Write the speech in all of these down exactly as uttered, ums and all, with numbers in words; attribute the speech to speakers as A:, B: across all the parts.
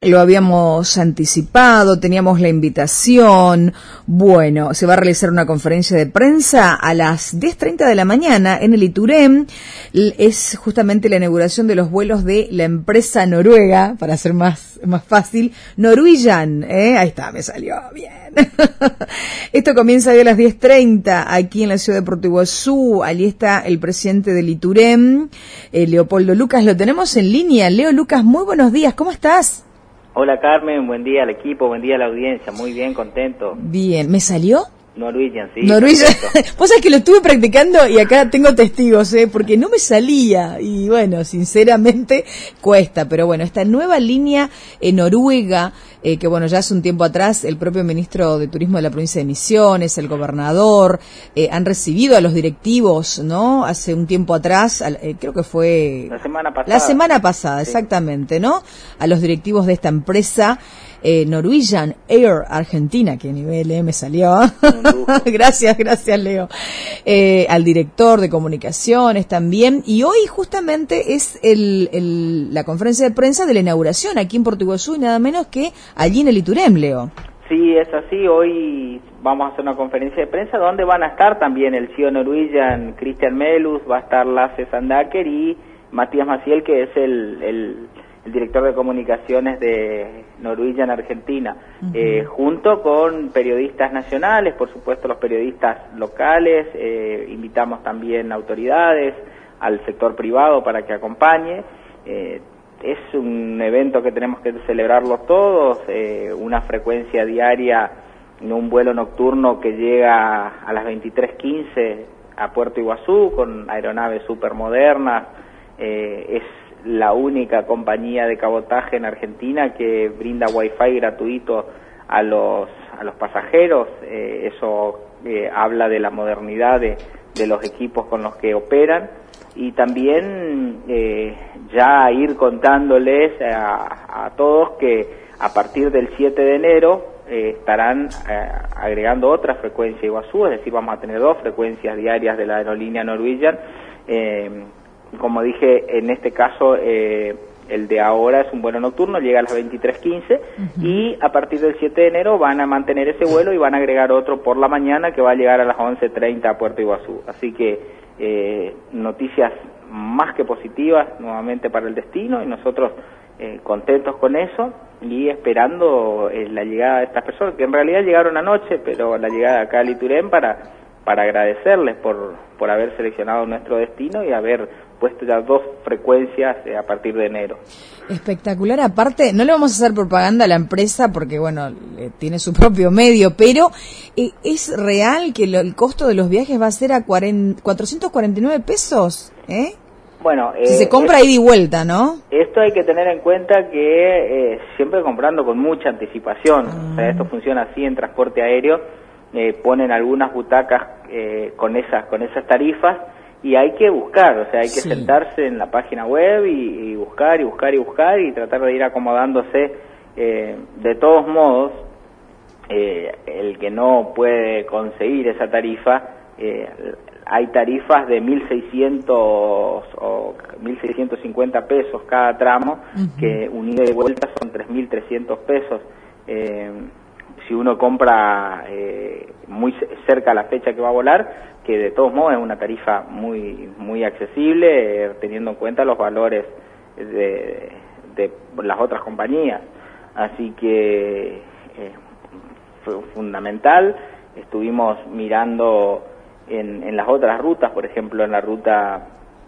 A: lo habíamos anticipado, teníamos la invitación. Bueno, se va a realizar una conferencia de prensa a las diez treinta de la mañana en el Iturem. Es justamente la inauguración de los vuelos de la empresa noruega, para ser más, más fácil, Norwegian, ¿eh? Ahí está, me salió bien. Esto comienza hoy a las diez treinta aquí en la ciudad de Puerto Iguazú. Allí está el presidente del Iturem, eh, Leopoldo Lucas. Lo tenemos en línea. Leo Lucas, muy buenos días. ¿Cómo estás?
B: Hola Carmen, buen día al equipo, buen día a la audiencia. Muy bien, contento.
A: Bien, ¿me salió?
B: Norwegian, sí.
A: Norwegian. Vos sabés que lo estuve practicando y acá tengo testigos, ¿eh? Porque no me salía y bueno, sinceramente cuesta, pero bueno, esta nueva línea en Noruega, eh, que bueno, ya hace un tiempo atrás el propio ministro de Turismo de la provincia de Misiones, el gobernador, eh, han recibido a los directivos, ¿no? Hace un tiempo atrás, eh, creo que fue...
B: La semana pasada.
A: La semana pasada,
B: sí.
A: Exactamente, ¿no? A los directivos de esta empresa, eh, Norwegian Air Argentina, que nivel eh, me salió. Gracias, gracias Leo. Eh, al director de comunicaciones también. Y hoy justamente es el, el, la conferencia de prensa de la inauguración aquí en Puerto Iguazú y nada menos que allí en el Iturem, Leo.
B: Sí, es así. Hoy vamos a hacer una conferencia de prensa donde van a estar también el C E O Norwegian, Christian Melus, va a estar Lasse Sandaker y Matías Maciel, que es el, el, el director de comunicaciones de Norwegian Argentina, uh-huh. eh, junto con periodistas nacionales, por supuesto los periodistas locales, eh, invitamos también autoridades, al sector privado para que acompañe. Eh, es un evento que tenemos que celebrarlo todos, eh, una frecuencia diaria, un vuelo nocturno que llega a las veintitrés quince a Puerto Iguazú con aeronaves súper modernas. Eh, es la única compañía de cabotaje en Argentina que brinda wifi gratuito a los a los pasajeros. Eh, eso eh, habla de la modernidad de, de los equipos con los que operan y también eh, ya ir contándoles a, a todos que a partir del siete de enero eh, estarán eh, agregando otra frecuencia Iguazú, es decir, vamos a tener dos frecuencias diarias de la aerolínea Norwegian. Eh, Como dije, en este caso, eh, el de ahora es un vuelo nocturno, llega a las veintitrés quince, uh-huh. y a partir del siete de enero van a mantener ese vuelo y van a agregar otro por la mañana que va a llegar a las once treinta a Puerto Iguazú. Así que eh, noticias más que positivas nuevamente para el destino y nosotros eh, contentos con eso y esperando eh, la llegada de estas personas, que en realidad llegaron anoche, pero la llegada acá al Iturem para, para agradecerles por, por haber seleccionado nuestro destino y haber puesto ya dos frecuencias eh, a partir de enero.
A: Espectacular. Aparte, no le vamos a hacer propaganda a la empresa porque, bueno, eh, tiene su propio medio, pero eh, ¿es real que lo, el costo de los viajes va a ser a cuatrocientos cuarenta y nueve pesos? ¿Eh?
B: Bueno, eh,
A: si se compra ida y vuelta, ¿no?
B: Esto hay que tener en cuenta que eh, siempre comprando con mucha anticipación. Ah. O sea, esto funciona así en transporte aéreo. Eh, ponen algunas butacas eh, con esas con esas tarifas. Y hay que buscar, o sea, hay que sí. sentarse en la página web y, y buscar y buscar y buscar y tratar de ir acomodándose. Eh, de todos modos, eh, el que no puede conseguir esa tarifa, eh, hay tarifas de mil seiscientos o mil seiscientos cincuenta pesos cada tramo, uh-huh. que unida y vuelta son tres mil trescientos pesos. Eh, si uno compra eh, muy cerca a la fecha que va a volar, que de todos modos es una tarifa muy muy accesible, eh, teniendo en cuenta los valores de, de las otras compañías. Así que eh, fue fundamental. Estuvimos mirando en, en las otras rutas, por ejemplo en la ruta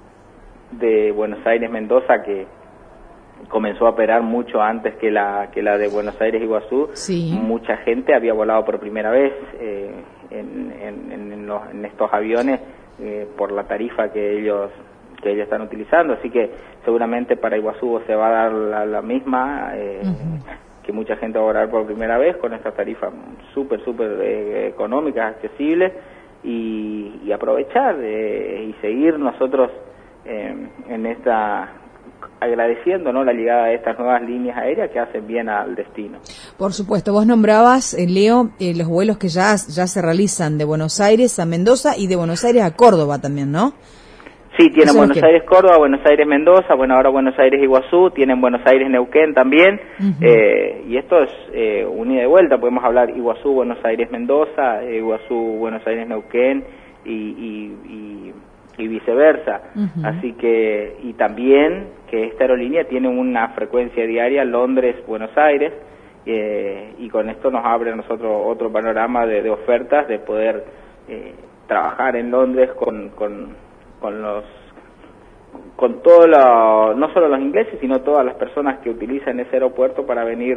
B: de Buenos Aires-Mendoza, que comenzó a operar mucho antes que la que la de Buenos Aires-Iguazú. Sí. Mucha gente había volado por primera vez eh, en, en, en, los, en estos aviones eh, por la tarifa que ellos que ellos están utilizando, así que seguramente para Iguazú se va a dar la, la misma, eh, uh-huh. que mucha gente va a volar por primera vez con estas tarifas súper, súper eh, económicas, accesibles, y, y aprovechar eh, y seguir nosotros eh, en esta... agradeciendo, ¿no?, la llegada de estas nuevas líneas aéreas que hacen bien al destino.
A: Por supuesto, vos nombrabas, eh, Leo, eh, los vuelos que ya, ya se realizan de Buenos Aires a Mendoza y de Buenos Aires a Córdoba también, ¿no?
B: Sí, tienen Buenos qué? Aires Córdoba, Buenos Aires Mendoza, bueno, ahora Buenos Aires Iguazú, tienen Buenos Aires Neuquén también, uh-huh. eh, y esto es eh, un ida y vuelta, podemos hablar Iguazú, Buenos Aires Mendoza, eh, Iguazú, Buenos Aires Neuquén y, y, y, y viceversa, uh-huh. Así que, y también que esta aerolínea tiene una frecuencia diaria Londres-Buenos Aires, eh, y con esto nos abre a nosotros otro panorama de, de ofertas de poder eh, trabajar en Londres con, con, con los con todo lo, no solo los ingleses, sino todas las personas que utilizan ese aeropuerto para venir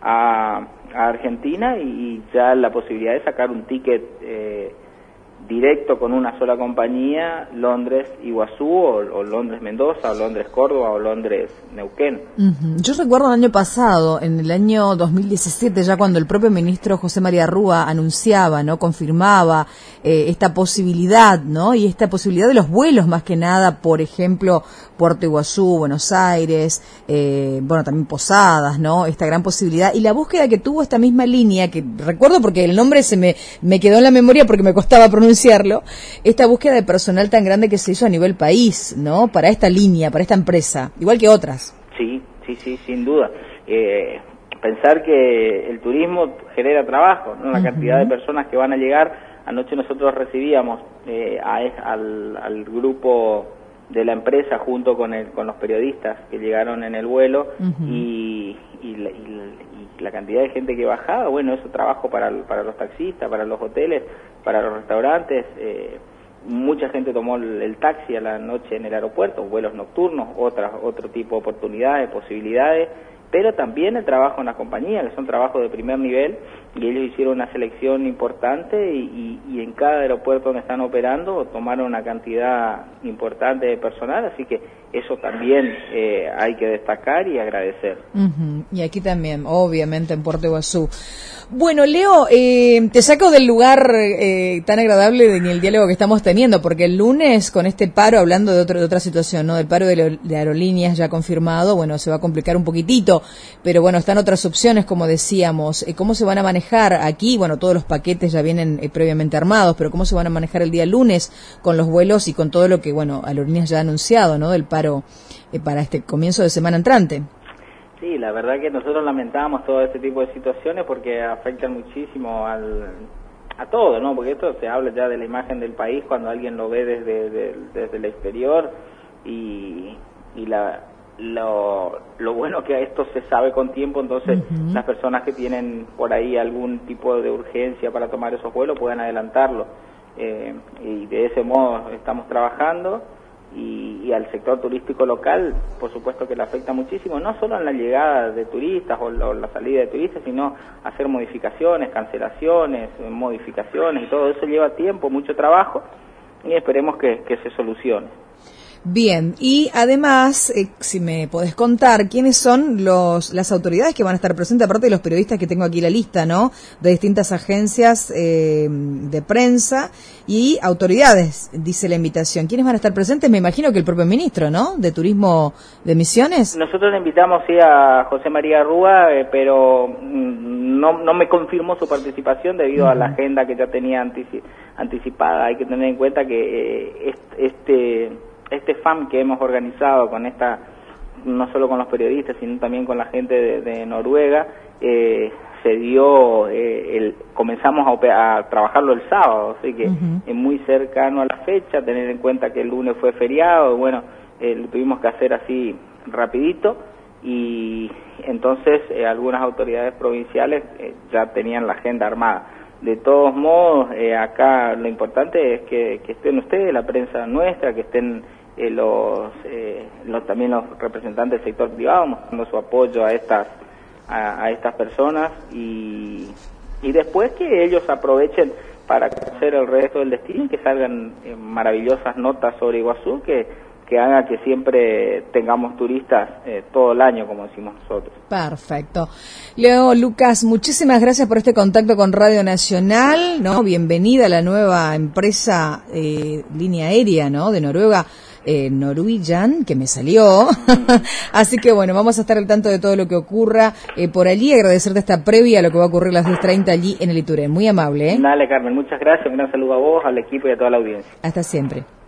B: a, a Argentina, y, y ya la posibilidad de sacar un ticket eh, directo con una sola compañía, Londres-Iguazú, o, o Londres-Mendoza, o Londres-Córdoba, o Londres-Neuquén.
A: Uh-huh. Yo recuerdo el año pasado, en el año dos mil diecisiete, ya cuando el propio ministro José María Rúa anunciaba, ¿no?, confirmaba eh, esta posibilidad, ¿no?, y esta posibilidad de los vuelos, más que nada, por ejemplo, Puerto Iguazú, Buenos Aires, eh, bueno, también Posadas, ¿no?, esta gran posibilidad, y la búsqueda que tuvo esta misma línea, que recuerdo porque el nombre se me, me quedó en la memoria porque me costaba pronunciar, esta búsqueda de personal tan grande que se hizo a nivel país, ¿no?, para esta línea, para esta empresa, igual que otras.
B: Sí, sí, sí, sin duda. Eh, pensar que el turismo genera trabajo, ¿no?, la uh-huh. cantidad de personas que van a llegar. Anoche nosotros recibíamos eh, a, al, al grupo de la empresa junto con el, con los periodistas que llegaron en el vuelo, uh-huh. y, y, la, y, y la cantidad de gente que bajaba. Bueno, eso trabajo para, para los taxistas, para los hoteles, para los restaurantes. Eh, mucha gente tomó el, el taxi a la noche en el aeropuerto, vuelos nocturnos, otras otro tipo de oportunidades, posibilidades, pero también el trabajo en las compañías, que son trabajos de primer nivel, y ellos hicieron una selección importante, y, y, y en cada aeropuerto donde están operando tomaron una cantidad importante de personal, así que eso también eh, hay que destacar y agradecer.
A: Uh-huh. Y aquí también, obviamente, en Puerto Iguazú. Bueno, Leo, eh, te saco del lugar eh, tan agradable de, en el diálogo que estamos teniendo, porque el lunes, con este paro, hablando de, otro, de otra situación, ¿no?, del paro de, lo, de aerolíneas ya confirmado, bueno, se va a complicar un poquitito, pero bueno, están otras opciones, como decíamos. Eh, ¿Cómo se van a manejar aquí? Bueno, todos los paquetes ya vienen eh, previamente armados, pero ¿cómo se van a manejar el día lunes con los vuelos y con todo lo que, bueno, Aerolíneas ya ha anunciado, ¿no?, del paro eh, para este comienzo de semana entrante?
B: Sí, la verdad que nosotros lamentamos todo este tipo de situaciones porque afectan muchísimo al, a todo, ¿no? Porque esto se habla ya de la imagen del país cuando alguien lo ve desde, de, desde el exterior, y, y la, lo, lo bueno que esto se sabe con tiempo, entonces uh-huh. las personas que tienen por ahí algún tipo de urgencia para tomar esos vuelos pueden adelantarlo, eh, y de ese modo estamos trabajando. Y, y al sector turístico local, por supuesto que le afecta muchísimo, no solo en la llegada de turistas o, o la salida de turistas, sino hacer modificaciones, cancelaciones, modificaciones, y todo eso lleva tiempo, mucho trabajo, y esperemos que, que se solucione.
A: Bien, y además, eh, si me podés contar, ¿quiénes son los las autoridades que van a estar presentes, aparte de los periodistas que tengo aquí la lista, ¿no?, de distintas agencias eh, de prensa y autoridades, dice la invitación? ¿Quiénes van a estar presentes? Me imagino que el propio ministro, ¿no?, de Turismo de Misiones.
B: Nosotros le invitamos, sí, a José María Rúa, eh, pero no, no me confirmó su participación debido uh-huh. a la agenda que ya tenía antici- anticipada. Hay que tener en cuenta que eh, este... este F A M que hemos organizado con esta, no solo con los periodistas, sino también con la gente de, de Noruega, eh, se dio, eh, el, comenzamos a, a trabajarlo el sábado, así que uh-huh. es muy cercano a la fecha, tener en cuenta que el lunes fue feriado, bueno, eh, lo tuvimos que hacer así rapidito, y entonces eh, algunas autoridades provinciales eh, ya tenían la agenda armada. De todos modos, eh, acá lo importante es que, que estén ustedes, la prensa nuestra, que estén eh, los, eh, los también los representantes del sector privado mostrando su apoyo a estas a, a estas personas, y, y después que ellos aprovechen para conocer el resto del destino y que salgan eh, maravillosas notas sobre Iguazú que que haga que siempre tengamos turistas eh, todo el año, como decimos nosotros.
A: Perfecto. Leo, Lucas, muchísimas gracias por este contacto con Radio Nacional, ¿no? Bienvenida a la nueva empresa eh, línea aérea, ¿no?, de Noruega, eh, Norwegian, que me salió. Así que bueno, vamos a estar al tanto de todo lo que ocurra eh, por allí, agradecerte esta previa a lo que va a ocurrir a las diez treinta allí en el Iturén. Muy amable, ¿eh?
B: Dale, Carmen, muchas gracias, un gran saludo a vos, al equipo y a toda la audiencia.
A: Hasta siempre.